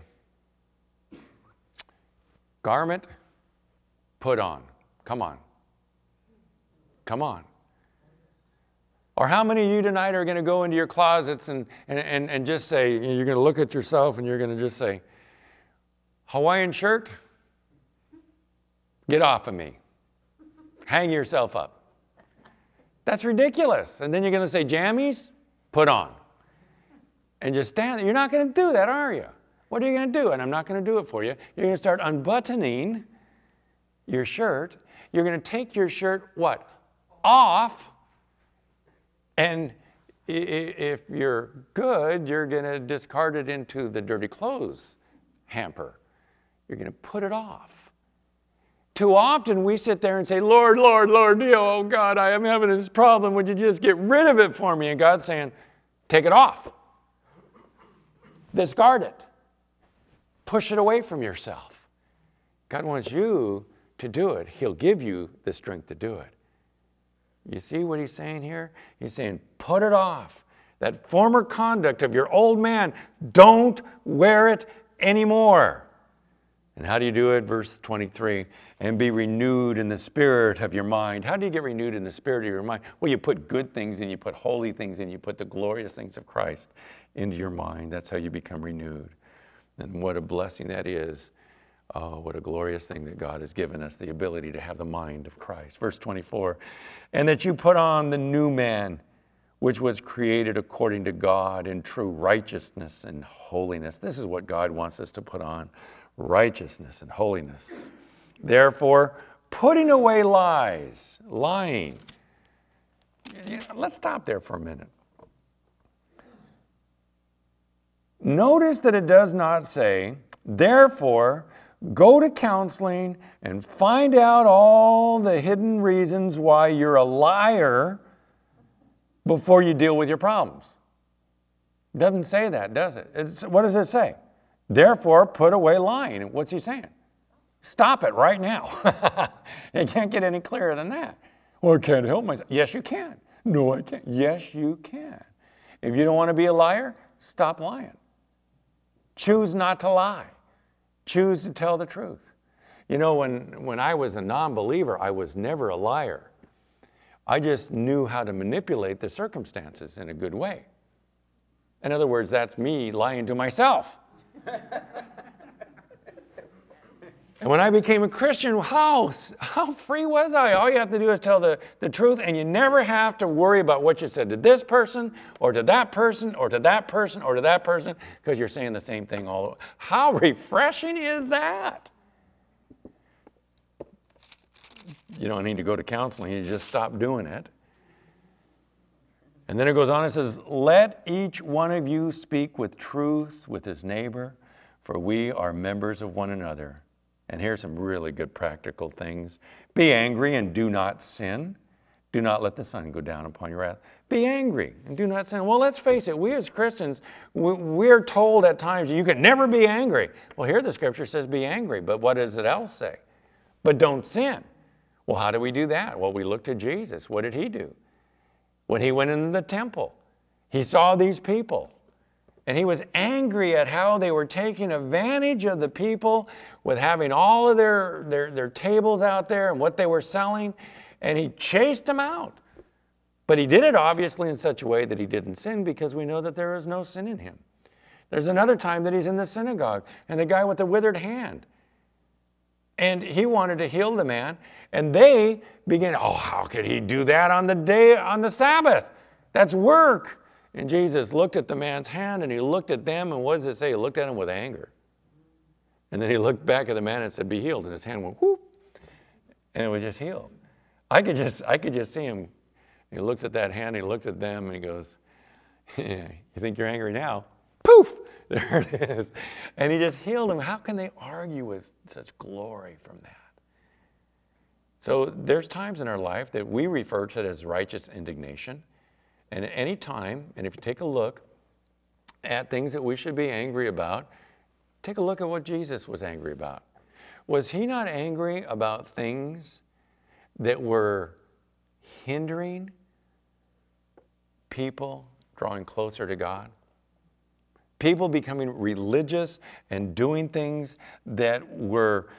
garment, put on. Come on. Come on. Or how many of you tonight are going to go into your closets and just say, you're going to look at yourself and you're going to just say, Hawaiian shirt, get off of me. Hang yourself up. That's ridiculous. And then you're going to say, jammies, put on. And just stand there. You're not going to do that, are you? What are you going to do? And I'm not going to do it for you. You're going to start unbuttoning your shirt. You're going to take your shirt, what? Off. And if you're good, you're going to discard it into the dirty clothes hamper. You're going to put it off. Too often we sit there and say, Lord, Lord, Lord, oh God, I am having this problem. Would you just get rid of it for me? And God's saying, take it off. Discard it. Push it away from yourself. God wants you to do it. He'll give you the strength to do it. You see what he's saying here? He's saying, put it off. That former conduct of your old man, don't wear it anymore. And how do you do it? Verse 23, and be renewed in the spirit of your mind. How do you get renewed in the spirit of your mind? Well, you put good things in, you put holy things in, you put the glorious things of Christ into your mind. That's how you become renewed. And what a blessing that is. What a glorious thing that God has given us, the ability to have the mind of Christ. Verse 24, and that you put on the new man, which was created according to God in true righteousness and holiness. This is what God wants us to put on, righteousness and holiness. Therefore, putting away lies, lying. Let's stop there for a minute. Notice that it does not say, therefore, go to counseling and find out all the hidden reasons why you're a liar before you deal with your problems. It doesn't say that, does it? What does it say? Therefore, put away lying. What's he saying? Stop it right now. You can't get any clearer than that. Well, I can't help myself. Yes, you can. No, I can't. Yes, you can. If you don't want to be a liar, stop lying. Choose not to lie. Choose to tell the truth. You know, when I was a non-believer, I was never a liar. I just knew how to manipulate the circumstances in a good way. In other words, that's me lying to myself. And when I became a Christian, how free was I? All you have to do is tell the truth, and you never have to worry about what you said to this person, or to that person, or to that person, or to that person, because you're saying the same thing all the way. How refreshing is that? You don't need to go to counseling. You just stop doing it. And then it goes on and says, let each one of you speak with truth with his neighbor, for we are members of one another. And here's some really good practical things. Be angry and do not sin. do not let the sun go down upon your wrath. Be angry and do not sin. Well, let's face it, we as Christians, we're told at times you can never be angry. Well, here the scripture says be angry, but what does it else say? But don't sin. Well, how do we do that? Well, we look to Jesus. What did he do? When he went into the temple, he saw these people, and he was angry at how they were taking advantage of the people with having all of their tables out there and what they were selling, and he chased them out. But he did it obviously in such a way that he didn't sin, because we know that there is no sin in him. There's another time that he's in the synagogue, and the guy with the withered hand, and he wanted to heal the man, and they began, oh, how could he do that on the Sabbath? That's work. And Jesus looked at the man's hand, and he looked at them, and what does it say? He looked at him with anger. And then he looked back at the man and said, be healed. And his hand went whoop, and it was just healed. I could just see him. He looks at that hand, he looks at them, and he goes, you think you're angry now? Poof, there it is. And he just healed him. How can they argue with such glory from that? So there's times in our life that we refer to it as righteous indignation. And at any time, and if you take a look at things that we should be angry about, take a look at what Jesus was angry about. Was he not angry about things that were hindering people drawing closer to God? People becoming religious and doing things that were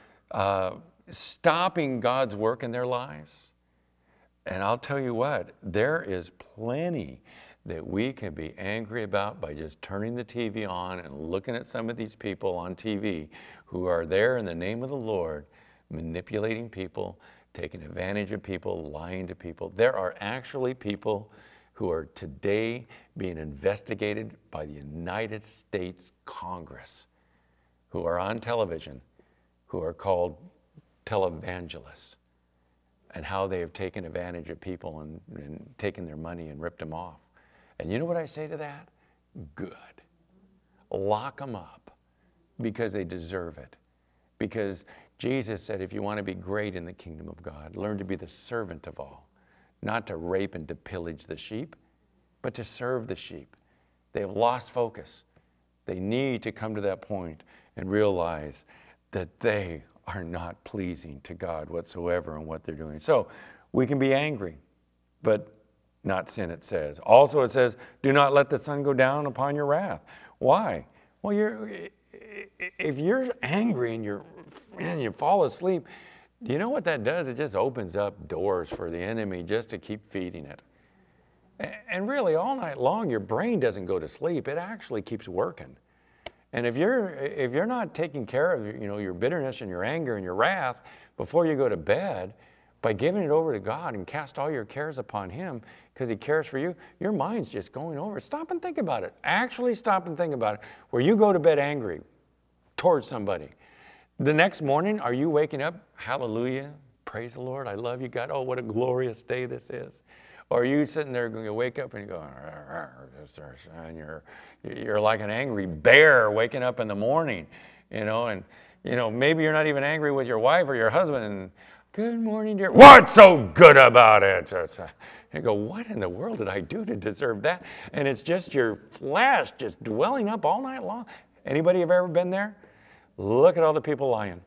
stopping God's work in their lives. And I'll tell you what, there is plenty that we can be angry about by just turning the TV on and looking at some of these people on TV who are there in the name of the Lord, manipulating people, taking advantage of people, lying to people. There are actually people who are today being investigated by the United States Congress, who are on television, who are called televangelists, and how they have taken advantage of people and taken their money and ripped them off. And you know what I say to that? Good. Lock them up, because they deserve it. Because Jesus said, if you want to be great in the kingdom of God, learn to be the servant of all. Not to rape and to pillage the sheep, but to serve the sheep. They have lost focus. They need to come to that point and realize that they are not pleasing to God whatsoever in what they're doing. So we can be angry, but not sin, it says. Also it says, do not let the sun go down upon your wrath. Why? Well, if you're angry and you fall asleep, do you know what that does? It just opens up doors for the enemy just to keep feeding it. And really, all night long, your brain doesn't go to sleep. It actually keeps working. And if you're not taking care of your bitterness and your anger and your wrath before you go to bed, by giving it over to God and cast all your cares upon Him because He cares for you, your mind's just going over it. Stop and think about it. Actually stop and think about it. Where you go to bed angry towards somebody, the next morning, are you waking up, hallelujah, praise the Lord, I love you, God, oh, what a glorious day this is? Or are you sitting there going to wake up and you go, and you're like an angry bear waking up in the morning, and maybe you're not even angry with your wife or your husband, and good morning, dear. What's so good about it? You go, what in the world did I do to deserve that? And it's just your flesh just dwelling up all night long. Anybody have ever been there? Look at all the people lying.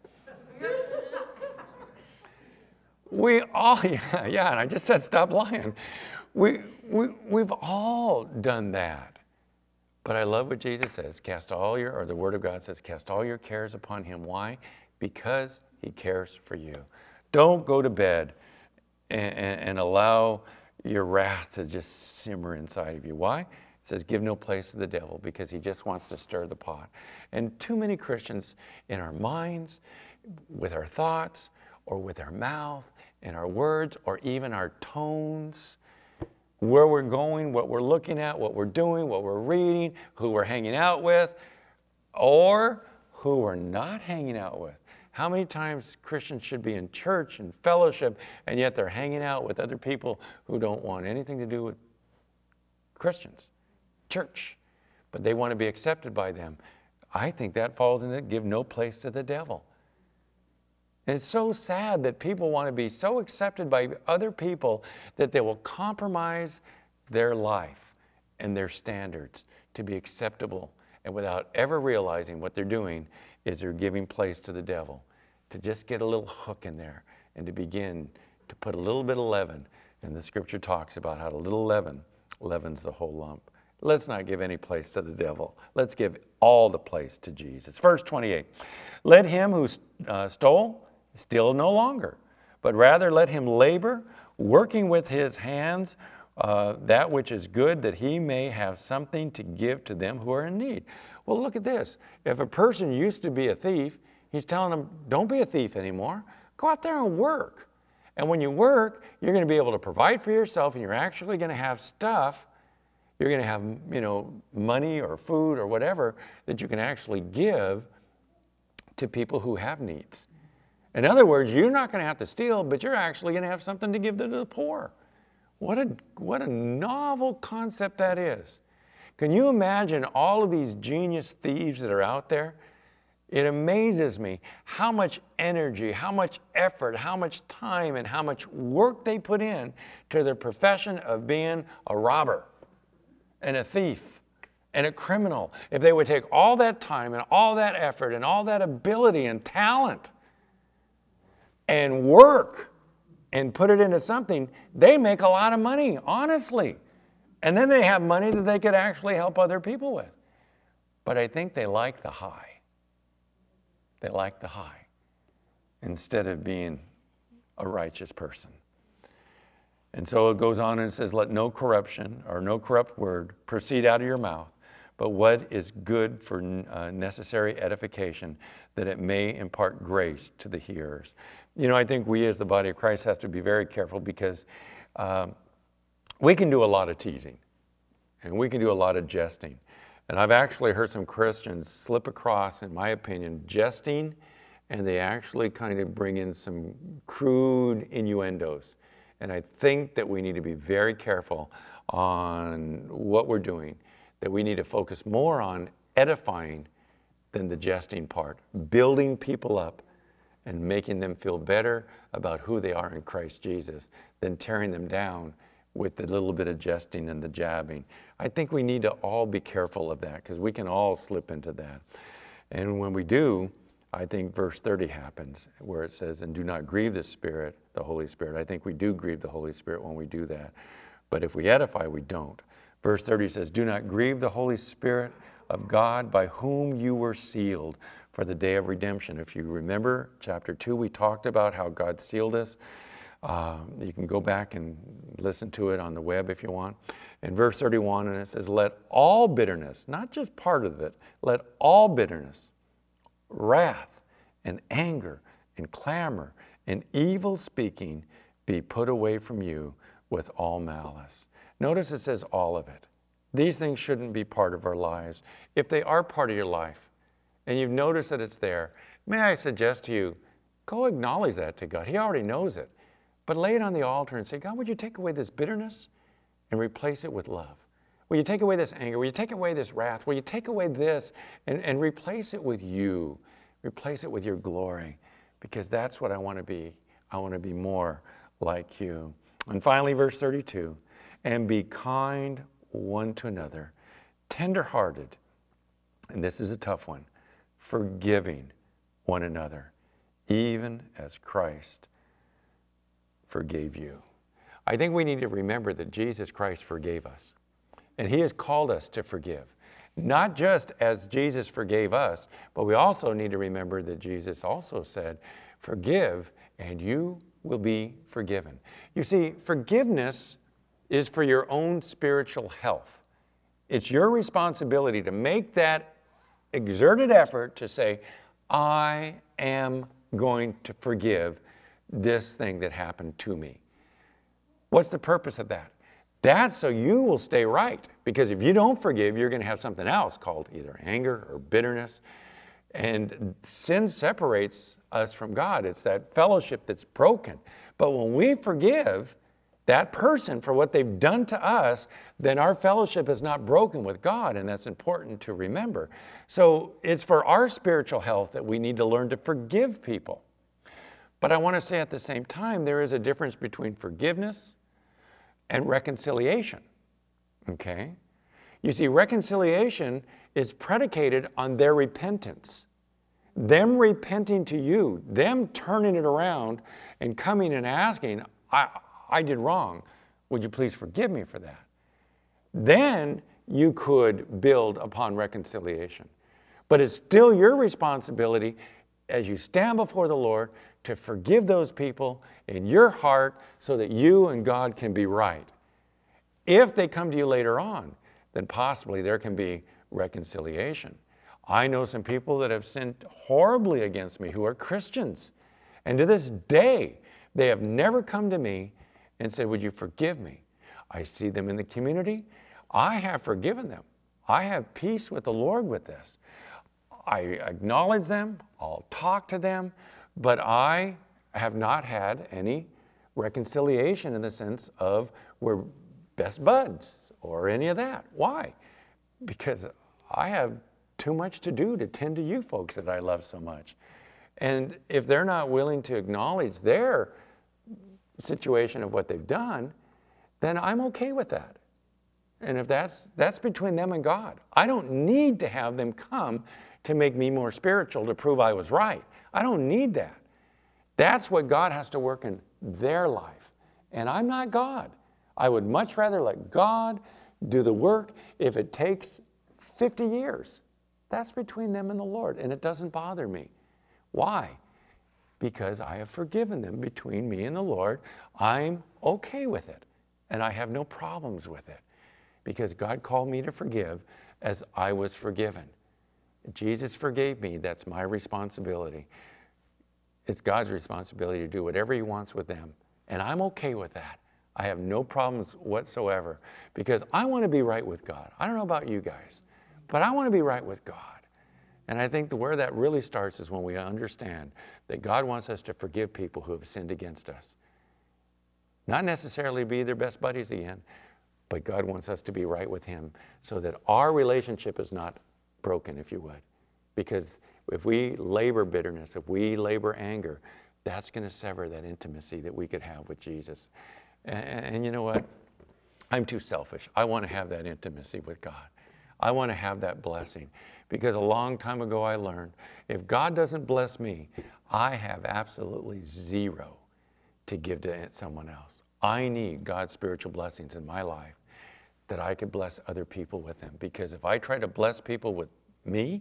We all, yeah, and I just said stop lying. We've all done that. But I love what Jesus says, the Word of God says, cast all your cares upon Him. Why? Because He cares for you. Don't go to bed and allow your wrath to just simmer inside of you. Why? It says, give no place to the devil, because he just wants to stir the pot. And too many Christians, in our minds, with our thoughts, or with our mouth, in our words, or even our tones, where we're going, what we're looking at, what we're doing, what we're reading, who we're hanging out with, or who we're not hanging out with. How many times Christians should be in church and fellowship, and yet they're hanging out with other people who don't want anything to do with Christians, church, but they want to be accepted by them. I think that falls into give no place to the devil. And it's so sad that people want to be so accepted by other people that they will compromise their life and their standards to be acceptable, and without ever realizing what they're doing is they're giving place to the devil, to just get a little hook in there and to begin to put a little bit of leaven. And the scripture talks about how a little leaven leavens the whole lump. Let's not give any place to the devil. Let's give all the place to Jesus. Verse 28, let him who stole steal no longer, but rather let him labor, working with his hands that which is good, that he may have something to give to them who are in need. Well, look at this. If a person used to be a thief, he's telling them, don't be a thief anymore. Go out there and work. And when you work, you're going to be able to provide for yourself, and you're actually going to have stuff. You're going to have, money or food or whatever that you can actually give to people who have needs. In other words, you're not going to have to steal, but you're actually going to have something to give to the poor. What a novel concept that is. Can you imagine all of these genius thieves that are out there? It amazes me how much energy, how much effort, how much time, and how much work they put in to their profession of being a robber and a thief and a criminal. If they would take all that time and all that effort and all that ability and talent and work and put it into something, they make a lot of money, honestly. And then they have money that they could actually help other people with. But I think they like the high. They like the high instead of being a righteous person. And so it goes on and it says, let no corruption or no corrupt word proceed out of your mouth, but what is good for necessary edification, that it may impart grace to the hearers. I think we as the body of Christ have to be very careful, because we can do a lot of teasing and we can do a lot of jesting. And I've actually heard some Christians slip across, in my opinion, jesting, and they actually kind of bring in some crude innuendos. And I think that we need to be very careful on what we're doing, that we need to focus more on edifying than the jesting part, building people up and making them feel better about who they are in Christ Jesus than tearing them down with the little bit of jesting and the jabbing. I think we need to all be careful of that, because we can all slip into that. And when we do, I think verse 30 happens, where it says, and do not grieve the Spirit, the Holy Spirit. I think we do grieve the Holy Spirit when we do that. But if we edify, we don't. Verse 30 says, do not grieve the Holy Spirit of God, by whom you were sealed for the day of redemption. If you remember chapter 2, we talked about how God sealed us. You can go back and listen to it on the web if you want. In verse 31, and it says, let all bitterness, not just part of it, let all bitterness, wrath, and anger, and clamor, and evil speaking be put away from you with all malice. Notice it says all of it. These things shouldn't be part of our lives. If they are part of your life, and you've noticed that it's there, may I suggest to you, go acknowledge that to God. He already knows it. But lay it on the altar and say, God, would you take away this bitterness and replace it with love? Will you take away this anger? Will you take away this wrath? Will you take away this and replace it with you? Replace it with your glory, because that's what I want to be. I want to be more like you. And finally, verse 32, and be kind one to another, tender-hearted, and this is a tough one, forgiving one another, even as Christ forgave you. I think we need to remember that Jesus Christ forgave us, and He has called us to forgive. Not just as Jesus forgave us, but we also need to remember that Jesus also said, forgive and you will be forgiven. You see, forgiveness is for your own spiritual health. It's your responsibility to make that exerted effort to say, I am going to forgive this thing that happened to me. What's the purpose of that? That's so you will stay right. Because if you don't forgive, you're going to have something else called either anger or bitterness. And sin separates us from God. It's that fellowship that's broken. But when we forgive that person for what they've done to us, then our fellowship is not broken with God, and that's important to remember. So it's for our spiritual health that we need to learn to forgive people. But I want to say at the same time, there is a difference between forgiveness and reconciliation, okay? You see, reconciliation is predicated on their repentance. Them repenting to you, them turning it around and coming and asking, I did wrong. Would you please forgive me for that? Then you could build upon reconciliation. But it's still your responsibility as you stand before the Lord to forgive those people in your heart so that you and God can be right. If they come to you later on, then possibly there can be reconciliation. I know some people that have sinned horribly against me who are Christians. And to this day, they have never come to me and said, would you forgive me? I see them in the community. I have forgiven them. I have peace with the Lord with this. I acknowledge them. I'll talk to them. But I have not had any reconciliation in the sense of we're best buds or any of that. Why? Because I have too much to do to tend to you folks that I love so much. And if they're not willing to acknowledge their situation of what they've done, then I'm okay with that. And if that's between them and God. I don't need to have them come to make me more spiritual to prove I was right. I don't need that. That's what God has to work in their life. And I'm not God. I would much rather let God do the work if it takes 50 years. That's between them and the Lord, and it doesn't bother me. Why? Because I have forgiven them between me and the Lord. I'm okay with it, and I have no problems with it because God called me to forgive as I was forgiven. Jesus forgave me. That's my responsibility. It's God's responsibility to do whatever He wants with them, and I'm okay with that. I have no problems whatsoever because I want to be right with God. I don't know about you guys, but I want to be right with God. And I think where that really starts is when we understand that God wants us to forgive people who have sinned against us. Not necessarily be their best buddies again, but God wants us to be right with Him so that our relationship is not broken, if you would. Because if we labor bitterness, if we labor anger, that's going to sever that intimacy that we could have with Jesus. And you know what? I'm too selfish. I want to have that intimacy with God. I want to have that blessing. Because a long time ago I learned, if God doesn't bless me, I have absolutely zero to give to someone else. I need God's spiritual blessings in my life that I could bless other people with them. Because if I try to bless people with me,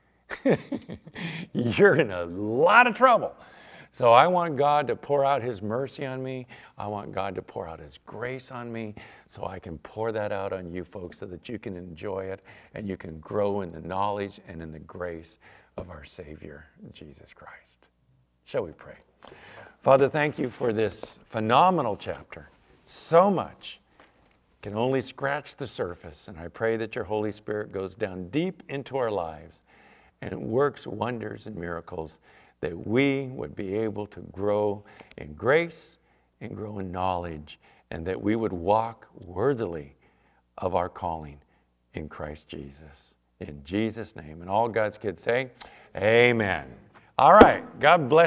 you're in a lot of trouble. So I want God to pour out His mercy on me. I want God to pour out His grace on me so I can pour that out on you folks so that you can enjoy it and you can grow in the knowledge and in the grace of our Savior, Jesus Christ. Shall we pray? Father, thank you for this phenomenal chapter. So much can only scratch the surface, and I pray that your Holy Spirit goes down deep into our lives and works wonders and miracles that we would be able to grow in grace and grow in knowledge, and that we would walk worthily of our calling in Christ Jesus. In Jesus' name. And all God's kids say, amen. All right. God bless.